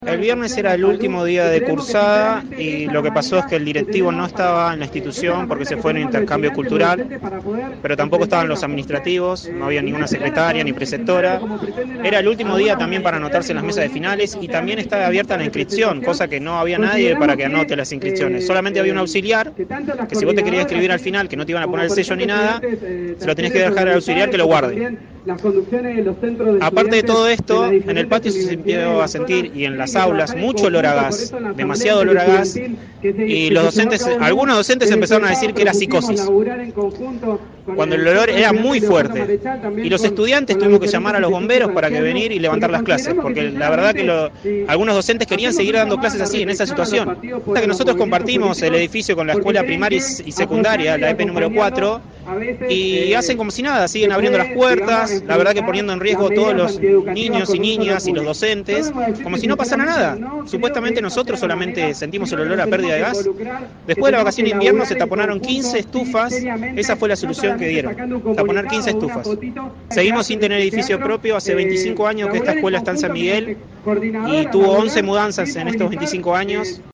El viernes era el último día de cursada y lo que pasó es que el directivo no estaba en la institución porque se fue en un intercambio cultural, pero tampoco estaban los administrativos, no había ninguna secretaria ni preceptora. Era el último día también para anotarse en las mesas de finales y también estaba abierta la inscripción, cosa que no había nadie para que anote las inscripciones. Solamente había un auxiliar, que si vos te querías escribir al final, que no te iban a poner el sello ni nada, se lo tenés que dejar al auxiliar que lo guarde. Aparte de todo esto, en el patio se empezó a sentir, y en las aulas, mucho olor a gas, demasiado olor a gas, y los docentes, algunos docentes empezaron a decir que era psicosis, cuando el olor era muy fuerte. Y los estudiantes tuvimos que llamar a los bomberos para que venir y levantar las clases, porque la verdad que algunos docentes querían seguir dando clases así, en esa situación. Hasta que nosotros compartimos el edificio con la escuela primaria y secundaria, la EP número 4, y hacen como si nada, siguen abriendo las puertas, la verdad que poniendo en riesgo a todos los niños y niñas y los docentes, como si no pasara nada. Supuestamente nosotros solamente sentimos el olor a pérdida de gas. Después de la vacación de invierno se taponaron 15 estufas, esa fue la solución que dieron, taponar 15 estufas. Seguimos sin tener edificio propio, hace 25 años que esta escuela está en San Miguel y tuvo 11 mudanzas en estos 25 años.